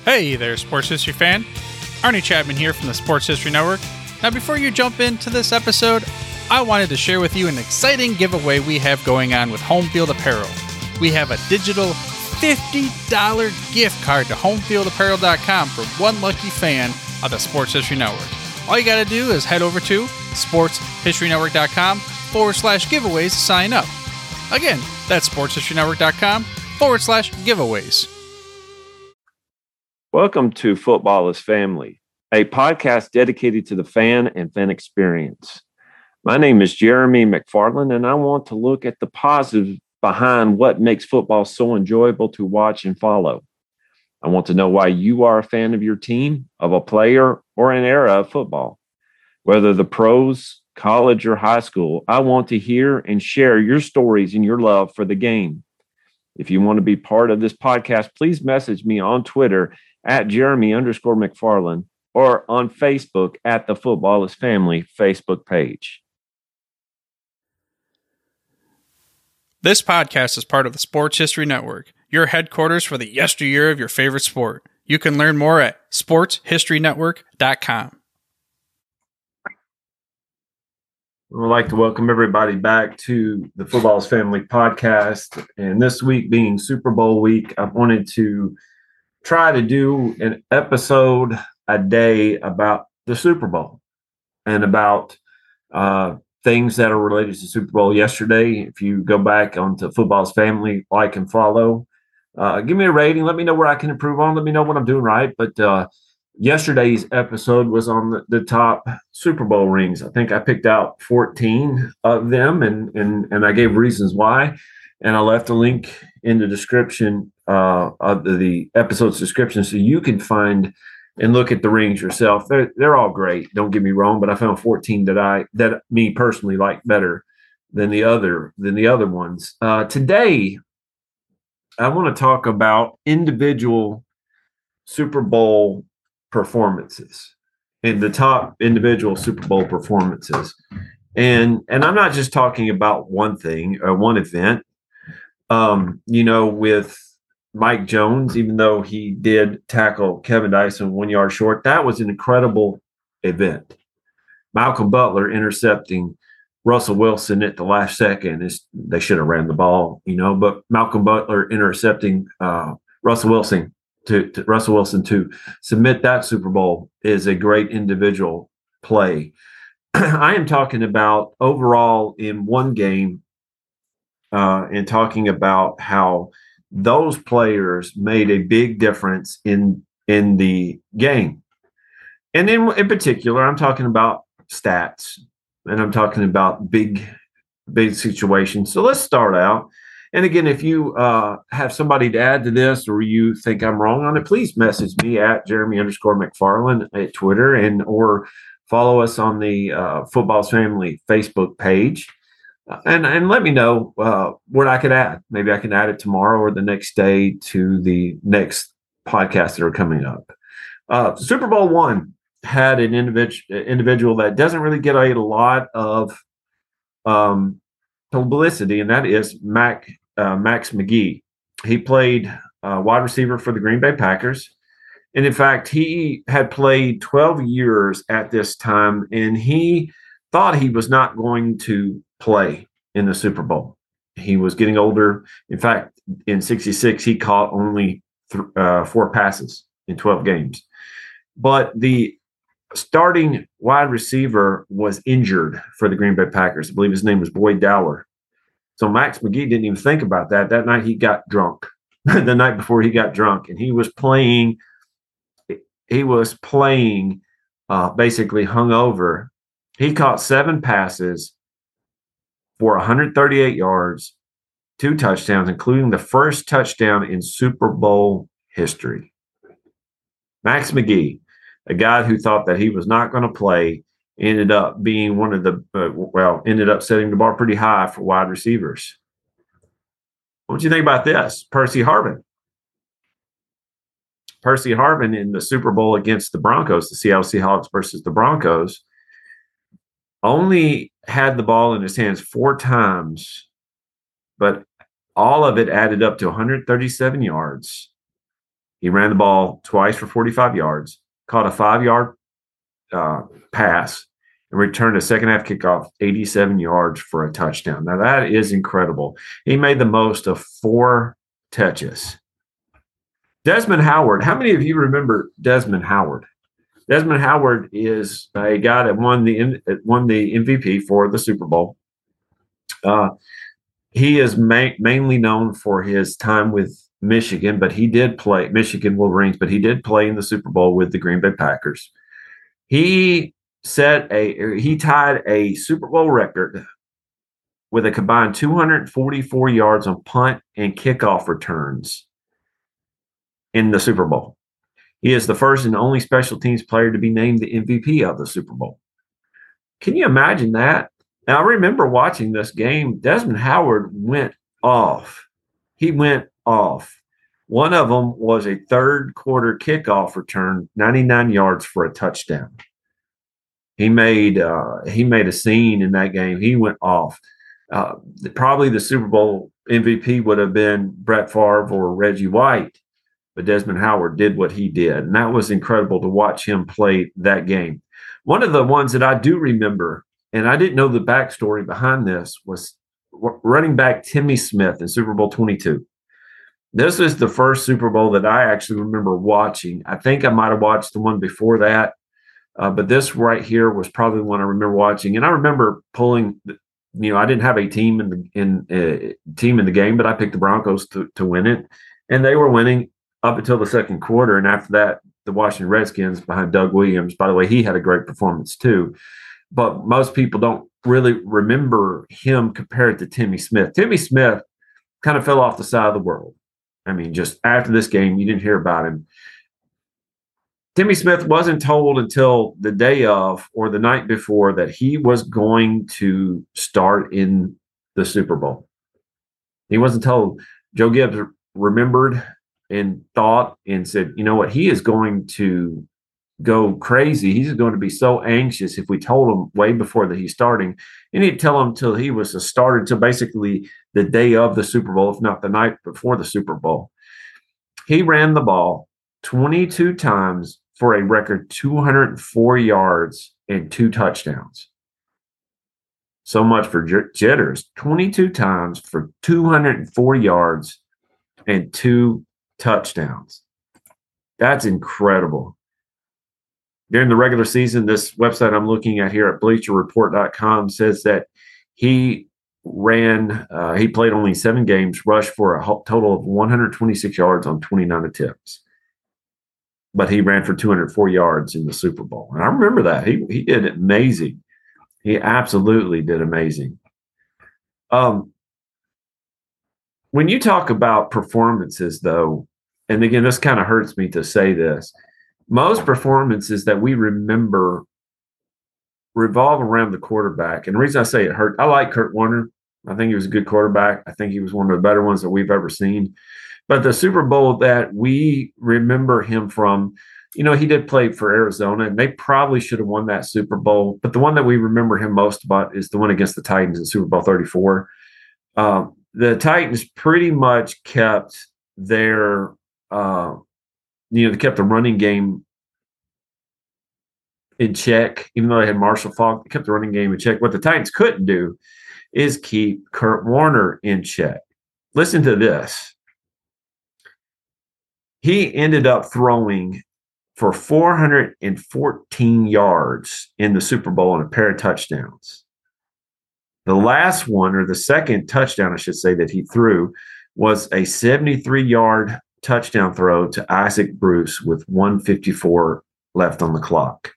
Hey there, Sports History fan. Arnie Chapman here from the Sports History Network. Now, before you jump into this episode, I wanted to share with you an exciting giveaway we have going on with Home Field Apparel. We have a digital $50 gift card to homefieldapparel.com for one lucky fan of the Sports History Network. All you got to do is head over to sportshistorynetwork.com/giveaways to sign up. Again, that's sportshistorynetwork.com/giveaways. Welcome to Football is Family, a podcast dedicated to the fan and fan experience. My name is Jeremy McFarland, and I want to look at the positive behind what makes football so enjoyable to watch and follow. I want to know why you are a fan of your team, of a player, or an era of football. Whether the pros, college, or high school, I want to hear and share your stories and your love for the game. If you want to be part of this podcast, please message me on Twitter at Jeremy_McFarland or on Facebook at the Football is Family Facebook page. This podcast is part of the Sports History Network, your headquarters for the yesteryear of your favorite sport. You can learn more at sportshistorynetwork.com. I would like to welcome everybody back to the Football is Family podcast. And this week being Super Bowl week, I wanted to try to do an episode a day about the Super Bowl and about things that are related to Super Bowl yesterday. If you go back onto Football's Family, like and follow, give me a rating. Let me know where I can improve on. Let me know what I'm doing right. But yesterday's episode was on the top Super Bowl rings. I think I picked out 14 of them, and I gave reasons why. And I left a link in the description of the episode's description so you can find and look at the rings yourself. They're all great. Don't get me wrong, but I found 14 that me personally like better than the other ones. Today, I want to talk about individual Super Bowl performances and the top individual Super Bowl performances. And I'm not just talking about one thing or one event. With Mike Jones, even though he did tackle Kevin Dyson 1 yard short, that was an incredible event. Malcolm Butler intercepting Russell Wilson at the last second. They should have ran the ball, but Malcolm Butler intercepting Russell Wilson to submit that Super Bowl is a great individual play. I am talking about overall in one game, and talking about how those players made a big difference in the game. And in particular, I'm talking about stats, and I'm talking about big situations. So let's start out. And again, if you have somebody to add to this or you think I'm wrong on it, please message me at Jeremy_McFarland at Twitter or follow us on the Football's Family Facebook page. And let me know what I could add. Maybe I can add it tomorrow or the next day to the next podcasts that are coming up. Super Bowl one had an individual that doesn't really get a lot of publicity, and that is Max McGee. He played wide receiver for the Green Bay Packers. And in fact, he had played 12 years at this time, and he thought he was not going to play in the Super Bowl. He was getting older. In fact, in 66, he caught only 4 passes in 12 games. But the starting wide receiver was injured for the Green Bay Packers. I believe his name was Boyd Dowler. So Max McGee didn't even think about that. That night he got drunk. The night before he got drunk, and he was playing basically hungover. He caught 7 passes for 138 yards, 2 touchdowns, including the first touchdown in Super Bowl history. Max McGee, a guy who thought that he was not going to play, ended up being one of ended up setting the bar pretty high for wide receivers. What do you think about this? Percy Harvin in the Super Bowl against the Broncos, the Seattle Seahawks versus the Broncos, only had the ball in his hands 4 times, but all of it added up to 137 yards. He ran the ball twice for 45 yards, caught a 5-yard pass, and returned a second-half kickoff 87 yards for a touchdown. Now, that is incredible. He made the most of 4 touches. Desmond Howard. How many of you remember Desmond Howard? Desmond Howard is a guy that won the MVP for the Super Bowl. He is mainly known for his time with Michigan, but he did play Michigan Wolverines, but he did play in the Super Bowl with the Green Bay Packers. He tied a Super Bowl record with a combined 244 yards on punt and kickoff returns in the Super Bowl. He is the first and only special teams player to be named the MVP of the Super Bowl. Can you imagine that? Now, I remember watching this game. Desmond Howard went off. He went off. One of them was a third-quarter kickoff return, 99 yards for a touchdown. He made a scene in that game. He went off. Probably the Super Bowl MVP would have been Brett Favre or Reggie White, but Desmond Howard did what he did, and that was incredible to watch him play that game. One of the ones that I do remember, and I didn't know the backstory behind this, was running back Timmy Smith in Super Bowl 22. This is the first Super Bowl that I actually remember watching. I think I might have watched the one before that, but this right here was probably the one I remember watching. And I remember pulling. I didn't have a team in the game, but I picked the Broncos to win it, and they were winning up until the second quarter. And after that, the Washington Redskins behind Doug Williams. By the way, he had a great performance too, but most people don't really remember him compared to Timmy Smith. Timmy Smith kind of fell off the side of the world. I mean, just after this game, you didn't hear about him. Timmy Smith wasn't told until the day of or the night before that he was going to start in the Super Bowl. He wasn't told. Joe Gibbs remembered and thought and said, you know what, he is going to go crazy. He's going to be so anxious if we told him way before that he's starting. And he'd tell him until he was a starter, until basically the day of the Super Bowl, if not the night before the Super Bowl. He ran the ball 22 times for a record 204 yards and 2 touchdowns. So much for jitters. 22 times for 204 yards and 2 touchdowns. That's incredible. During the regular season, this website I'm looking at here at BleacherReport.com says that he played only 7 games, rushed for a total of 126 yards on 29 attempts. But he ran for 204 yards in the Super Bowl. And I remember that. He did amazing. He absolutely did amazing. When you talk about performances, though, and again, this kind of hurts me to say this, most performances that we remember revolve around the quarterback. And the reason I say it hurt, I like Kurt Warner. I think he was a good quarterback. I think he was one of the better ones that we've ever seen. But the Super Bowl that we remember him from, he did play for Arizona, and they probably should have won that Super Bowl. But the one that we remember him most about is the one against the Titans in Super Bowl 34. The Titans pretty much kept their, they kept the running game in check, even though they had Marshall Faulk. They kept the running game in check. What the Titans couldn't do is keep Kurt Warner in check. Listen to this. He ended up throwing for 414 yards in the Super Bowl and a pair of touchdowns. The last one, or the second touchdown, I should say, that he threw was a 73-yard touchdown throw to Isaac Bruce with 154 left on the clock.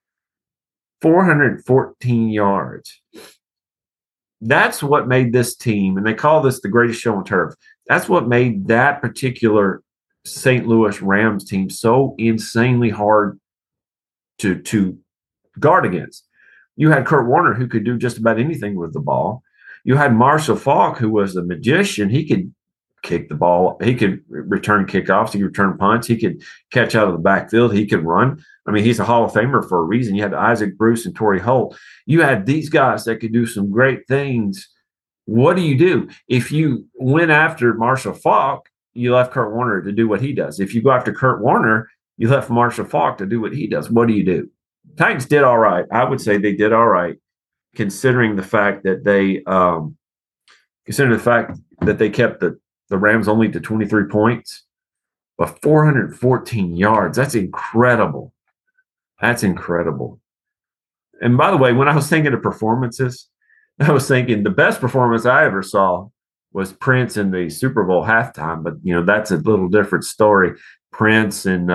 414 yards. That's what made this team, and they call this the greatest show on turf. That's what made that particular St. Louis Rams team so insanely hard to guard against. You had Kurt Warner, who could do just about anything with the ball. You had Marshall Faulk, who was a magician. He could kick the ball. He could return kickoffs. He could return punts. He could catch out of the backfield. He could run. I mean, he's a Hall of Famer for a reason. You had Isaac Bruce and Torrey Holt. You had these guys that could do some great things. What do? If you went after Marshall Faulk, you left Kurt Warner to do what he does. If you go after Kurt Warner, you left Marshall Faulk to do what he does. What do? Titans did all right. I would say they did all right, considering the fact that they kept the Rams only to 23 points, but 414 yards. That's incredible. That's incredible. And by the way, when I was thinking of performances, I was thinking the best performance I ever saw was Prince in the Super Bowl halftime. But, that's a little different story. Prince and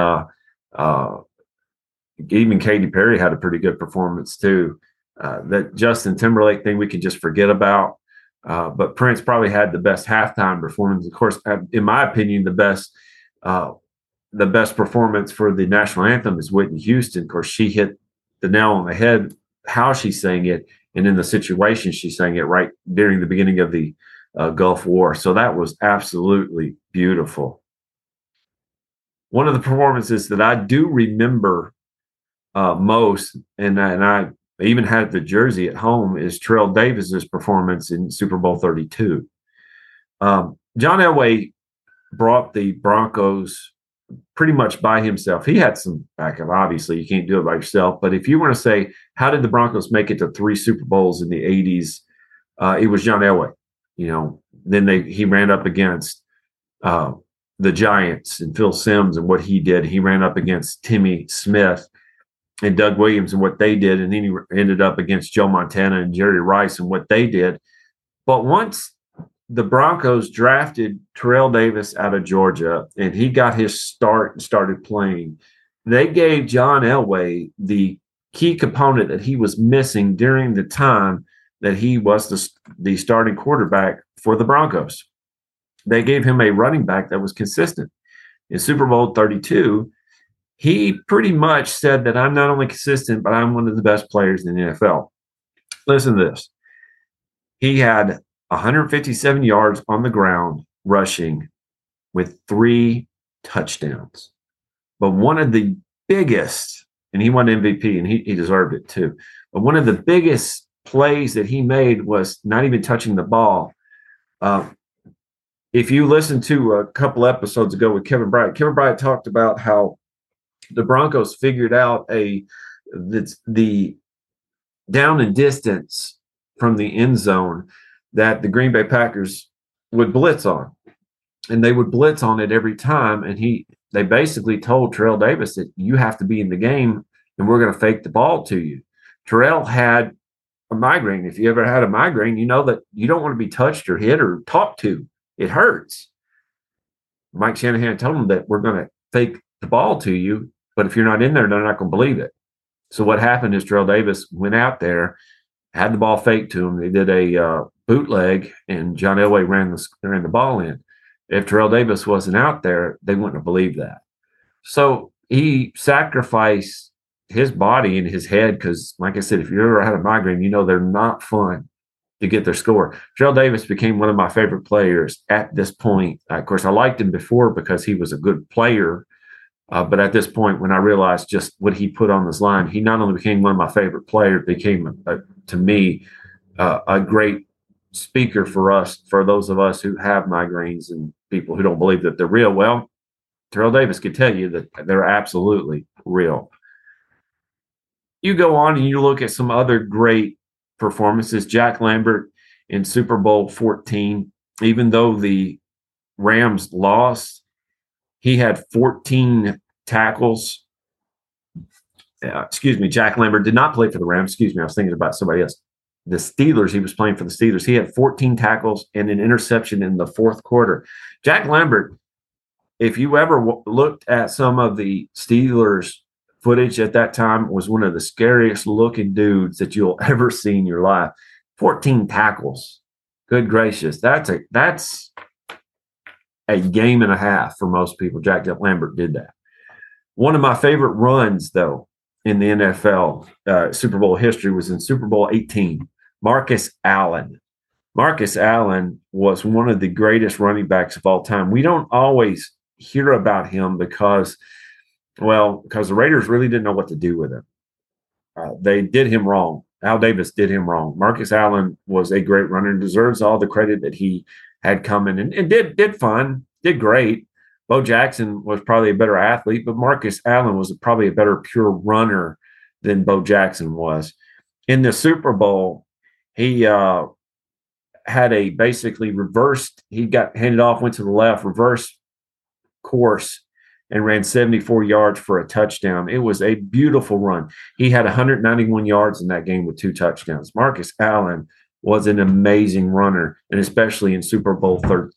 even Katy Perry had a pretty good performance too. That Justin Timberlake thing we can just forget about. But Prince probably had the best halftime performance. Of course, in my opinion, the best performance for the national anthem is Whitney Houston. Of course, she hit the nail on the head, how she sang it, and in the situation she sang it right during the beginning of the Gulf War. So that was absolutely beautiful. One of the performances that I do remember most, and I even had the jersey at home, is Terrell Davis's performance in Super Bowl 32. John Elway brought the Broncos pretty much by himself. He had some backup. Obviously, you can't do it by yourself. But if you want to say, how did the Broncos make it to 3 Super Bowls in the 80s? It was John Elway. Then he ran up against the Giants and Phil Simms and what he did. He ran up against Timmy Smith and Doug Williams and what they did. And then he ended up against Joe Montana and Jerry Rice and what they did. But once the Broncos drafted Terrell Davis out of Georgia and he got his start and started playing, they gave John Elway the key component that he was missing during the time that he was the starting quarterback for the Broncos. They gave him a running back that was consistent. In Super Bowl 32, he pretty much said that I'm not only consistent, but I'm one of the best players in the NFL. Listen to this. He had 157 yards on the ground rushing with 3 touchdowns. But one of the biggest, and he won MVP, and he deserved it too, but one of the biggest plays that he made was not even touching the ball. If you listen to a couple episodes ago with Kevin Bryant talked about how the Broncos figured out the down and distance from the end zone that the Green Bay Packers would blitz on. And they would blitz on it every time. And they basically told Terrell Davis that you have to be in the game and we're going to fake the ball to you. Terrell had a migraine. If you ever had a migraine, you know that you don't want to be touched or hit or talked to. It hurts. Mike Shanahan told him that we're going to fake the ball to you, but if you're not in there, they're not going to believe it. So what happened is Terrell Davis went out there, had the ball faked to him. They did a bootleg, and John Elway ran the ball in. If Terrell Davis wasn't out there, they wouldn't have believed that. So he sacrificed his body and his head because, like I said, if you ever had a migraine, you know they're not fun to get their score. Terrell Davis became one of my favorite players at this point. Of course, I liked him before because he was a good player. But at this point, when I realized just what he put on this line, he not only became one of my favorite players, became, to me, a great speaker for those of us who have migraines and people who don't believe that they're real. Well, Terrell Davis could tell you that they're absolutely real. You go on and you look at some other great performances. Jack Lambert in Super Bowl 14, even though the Rams lost, he had 14 tackles. Jack Lambert did not play for the Rams. I was thinking about somebody else. The Steelers, he was playing for the Steelers. He had 14 tackles and an interception in the fourth quarter. Jack Lambert, if you ever looked at some of the Steelers footage at that time, was one of the scariest looking dudes that you'll ever see in your life. 14 tackles. Good gracious. That's a game and a half for most people. Jack Lambert did that. One of my favorite runs, though, in the NFL Super Bowl history was in Super Bowl 18. Marcus Allen. Marcus Allen was one of the greatest running backs of all time. We don't always hear about him because the Raiders really didn't know what to do with him. They did him wrong. Al Davis did him wrong. Marcus Allen was a great runner and deserves all the credit that he had coming and did fine. did great. Bo Jackson was probably a better athlete, but Marcus Allen was probably a better pure runner than Bo Jackson was. In the Super Bowl, he had a basically reversed, he got handed off, went to the left, reverse course, and ran 74 yards for a touchdown. It was a beautiful run. He had 191 yards in that game with 2 touchdowns. Marcus Allen was an amazing runner, and especially in Super Bowl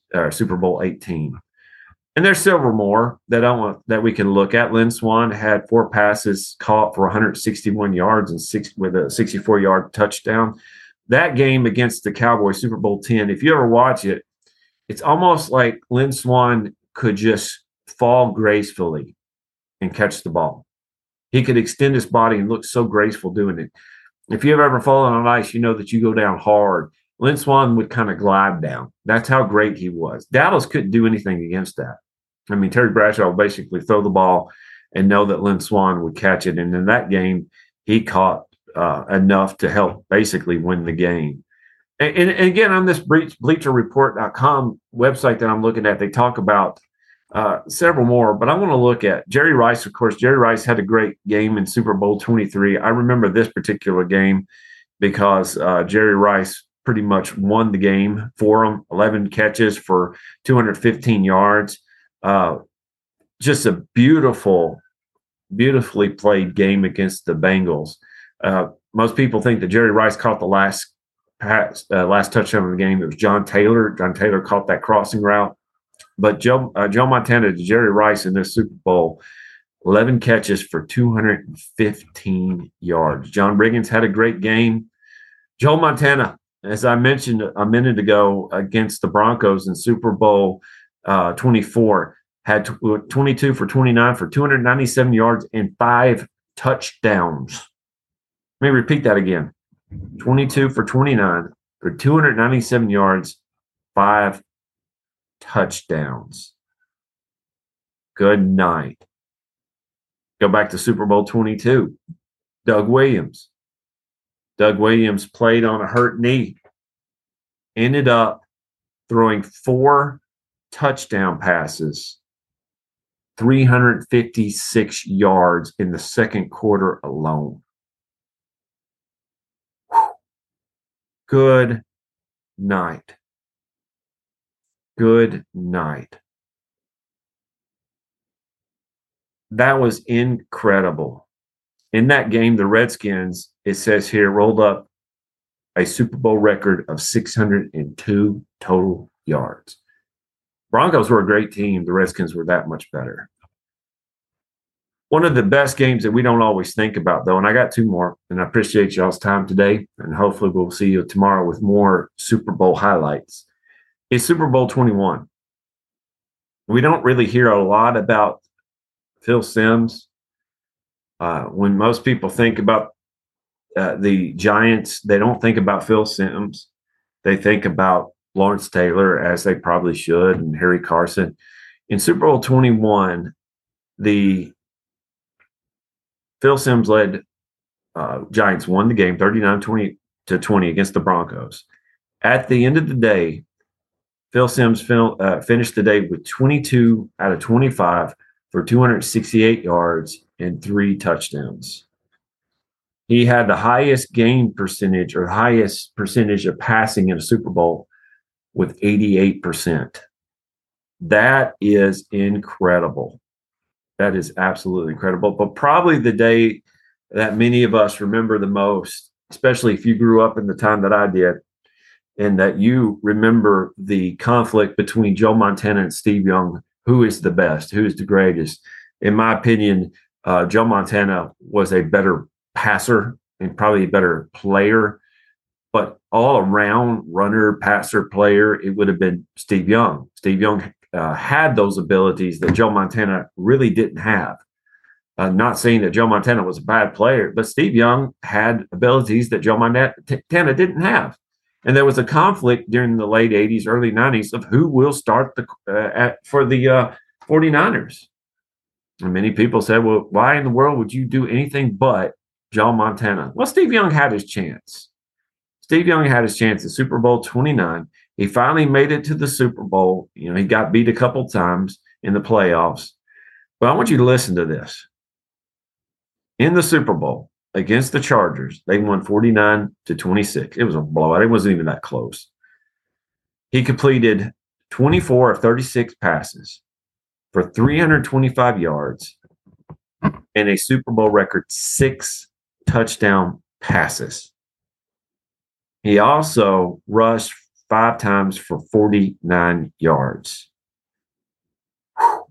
18. And there's several more that we can look at. Lynn Swann had 4 passes caught for 161 yards and with a 64-yard touchdown. That game against the Cowboys, Super Bowl 10, if you ever watch it, it's almost like Lynn Swann could just fall gracefully and catch the ball. He could extend his body and look so graceful doing it. If you've ever fallen on ice, you know that you go down hard. Lynn Swann would kind of glide down. That's how great he was. Dallas couldn't do anything against that. I mean, Terry Bradshaw would basically throw the ball and know that Lynn Swann would catch it. And in that game, he caught enough to help basically win the game. And again, on this BleacherReport.com website that I'm looking at, they talk about several more, but I want to look at Jerry Rice. Of course, Jerry Rice had a great game in Super Bowl 23. I remember this particular game because Jerry Rice pretty much won the game for him, 11 catches for 215 yards. Just a beautifully played game against the Bengals. Most people think that Jerry Rice caught the last touchdown of the game. It was John Taylor. John Taylor caught that crossing route. But Joe Montana to Jerry Rice in this Super Bowl, 11 catches for 215 yards. John Riggins had a great game. Joe Montana, as I mentioned a minute ago against the Broncos in Super Bowl 24, had 22 for 29 for 297 yards and 5 touchdowns. Let me repeat that again. 22 for 29 for 297 yards, 5 touchdowns. Good night. Go back to Super Bowl 22. Doug Williams. Doug Williams played on a hurt knee. Ended up throwing 4 touchdown passes, 356 yards in the second quarter alone. Whew. Good night. Good night. That was incredible. In that game, the Redskins, it says here, rolled up a Super Bowl record of 602 total yards. Broncos were a great team. The Redskins were that much better. One of the best games that we don't always think about, though, and I got 2 more, and I appreciate y'all's time today, and hopefully we'll see you tomorrow with more Super Bowl highlights, is Super Bowl 21. We don't really hear a lot about Phil Simms. When most people think about the Giants, they don't think about Phil Simms. They think about Lawrence Taylor, as they probably should, and Harry Carson. In Super Bowl 21, the Phil Simms led Giants won the game 39-20 against the Broncos. At the end of the day, Phil Simms finished the day with 22 out of 25 for 268 yards and 3 touchdowns. He had the highest game percentage or highest percentage of passing in a Super Bowl with 88%. That is incredible. That is absolutely incredible. But probably the day that many of us remember the most, especially if you grew up in the time that I did, and that you remember the conflict between Joe Montana and Steve Young, who is the best, who is the greatest. In my opinion, Joe Montana was a better passer and probably a better player, but all around runner, passer, player, it would have been Steve Young. Steve Young had those abilities that Joe Montana really didn't have. Not saying that Joe Montana was a bad player, but Steve Young had abilities that Joe Montana didn't have. And there was a conflict during the late 80s, early 90s of who will start for the 49ers. And many people said, well, why in the world would you do anything but Joe Montana? Well, Steve Young had his chance. Steve Young had his chance in Super Bowl 29. He finally made it to the Super Bowl. You know, he got beat a couple times in the playoffs. But I want you to listen to this. In the Super Bowl against the Chargers, they won 49-26. It was a blowout. It wasn't even that close. He completed 24 of 36 passes for 325 yards and a Super Bowl record 6 touchdown passes. He also rushed 5 times for 49 yards. Whew.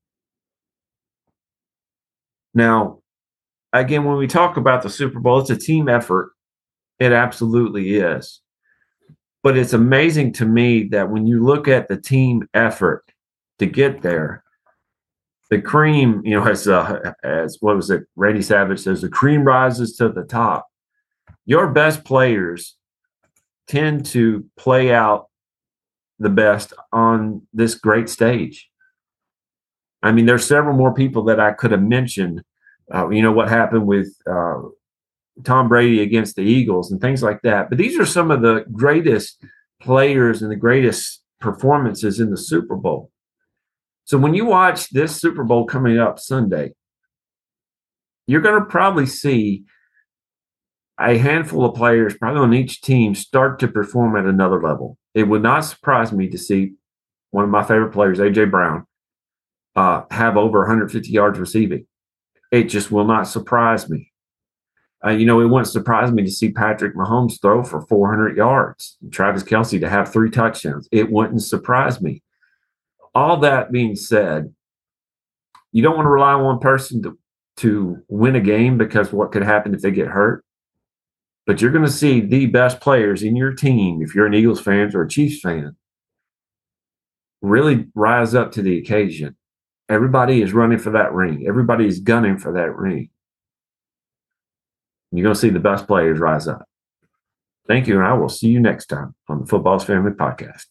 Now, again, when we talk about the Super Bowl, it's a team effort. It absolutely is. But it's amazing to me that when you look at the team effort to get there, the cream, you know, as what was it? Randy Savage says, the cream rises to the top. Your best players tend to play out the best on this great stage. I mean, there's several more people that I could have mentioned. You know, what happened with Tom Brady against the Eagles and things like that. But these are some of the greatest players and the greatest performances in the Super Bowl. So when you watch this Super Bowl coming up Sunday, you're going to probably see a handful of players, probably on each team, start to perform at another level. It would not surprise me to see one of my favorite players, A.J. Brown, have over 150 yards receiving. It just will not surprise me. You know, it wouldn't surprise me to see Patrick Mahomes throw for 400 yards, and Travis Kelce to have 3 touchdowns. It wouldn't surprise me. All that being said, you don't want to rely on one person to win a game, because what could happen if they get hurt? But you're going to see the best players in your team, if you're an Eagles fan or a Chiefs fan, really rise up to the occasion. Everybody is running for that ring. Everybody is gunning for that ring. You're going to see the best players rise up. Thank you, and I will see you next time on the Football's Family Podcast.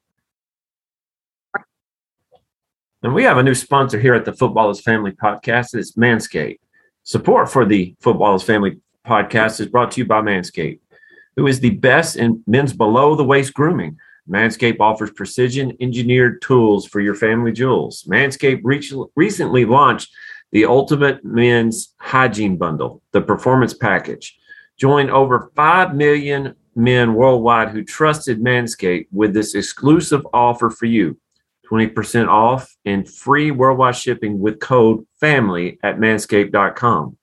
And we have a new sponsor here at the Footballers Family Podcast. It's Manscaped. Support for the Footballers Family Podcast is brought to you by Manscaped, who is the best in men's below-the-waist grooming. Manscaped offers precision-engineered tools for your family jewels. Manscaped recently launched the Ultimate Men's Hygiene Bundle, the Performance Package. Join over 5 million men worldwide who trusted Manscaped with this exclusive offer for you. 20% off and free worldwide shipping with code FAMILY at manscaped.com.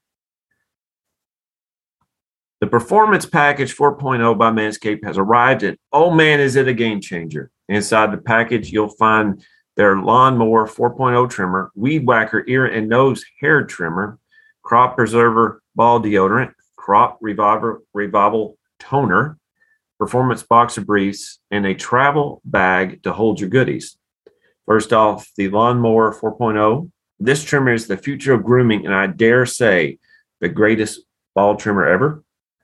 The Performance Package 4.0 by Manscaped has arrived, and oh man, is it a game changer. Inside the package, you'll find their Lawnmower 4.0 trimmer, Weed Whacker ear and nose hair trimmer, Crop Preserver ball deodorant, Crop Revival toner, Performance boxer briefs, and a travel bag to hold your goodies. First off, the Lawnmower 4.0. This trimmer is the future of grooming, and I dare say the greatest ball trimmer ever.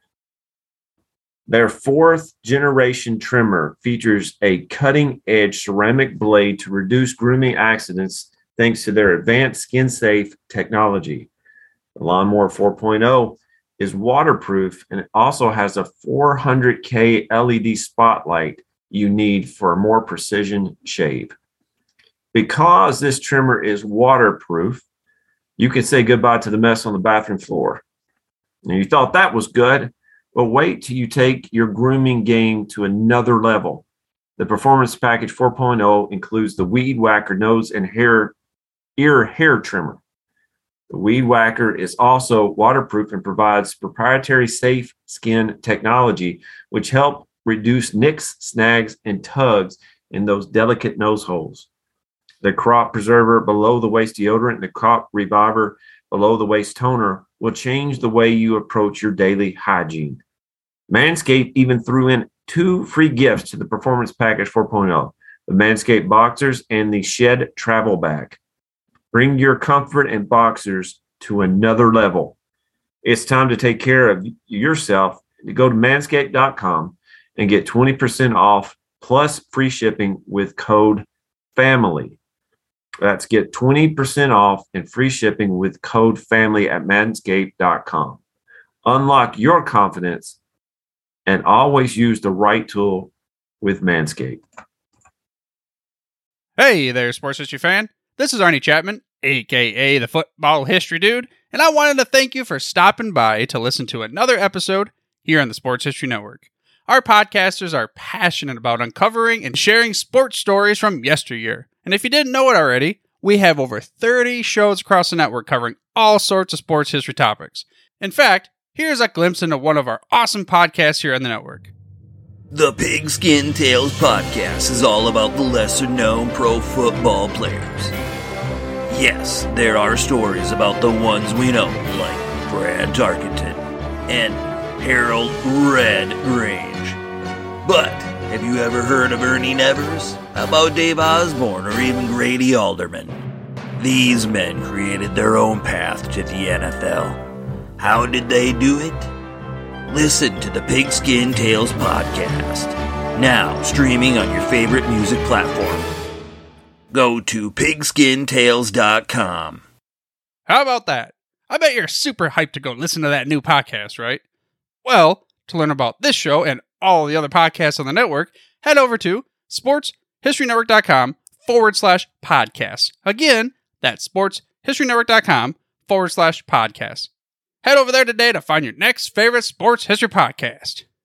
Their 4th generation trimmer features a cutting-edge ceramic blade to reduce grooming accidents thanks to their advanced skin-safe technology. The Lawnmower 4.0 is waterproof, and it also has a 400K LED spotlight you need for a more precision shave. Because this trimmer is waterproof, you can say goodbye to the mess on the bathroom floor. Now, you thought that was good, but wait till you take your grooming game to another level. The Performance Package 4.0 includes the Weed Whacker nose and ear hair trimmer. The Weed Whacker is also waterproof and provides proprietary safe skin technology, which help reduce nicks, snags, and tugs in those delicate nose holes. The Crop Preserver below-the-waist deodorant and the Crop Reviver below-the-waist toner will change the way you approach your daily hygiene. Manscaped even threw in 2 free gifts to the Performance Package 4.0, the Manscaped Boxers and the Shed Travel Bag. Bring your comfort and boxers to another level. It's time to take care of yourself. Go to manscaped.com and get 20% off plus free shipping with code FAMILY. That's get 20% off and free shipping with code FAMILY at manscaped.com. Unlock your confidence and always use the right tool with Manscaped. Hey there, sports history fan. This is Arnie Chapman, aka the Football History Dude, and I wanted to thank you for stopping by to listen to another episode here on the Sports History Network. Our podcasters are passionate about uncovering and sharing sports stories from yesteryear. And if you didn't know it already, we have over 30 shows across the network covering all sorts of sports history topics. In fact, here's a glimpse into one of our awesome podcasts here on the network. The Pigskin Tales podcast is all about the lesser-known pro football players. Yes, there are stories about the ones we know, like Brad Tarkenton and Harold Red Grange. But have you ever heard of Ernie Nevers? How about Dave Osborne or even Grady Alderman? These men created their own path to the NFL. How did they do it? Listen to the Pigskin Tales podcast, now streaming on your favorite music platform. Go to pigskintales.com. How about that? I bet you're super hyped to go listen to that new podcast, right? Well, to learn about this show and all the other podcasts on the network, head over to sportshistorynetwork.com/podcasts. Again, that's sportshistorynetwork.com/podcasts. Head over there today to find your next favorite sports history podcast.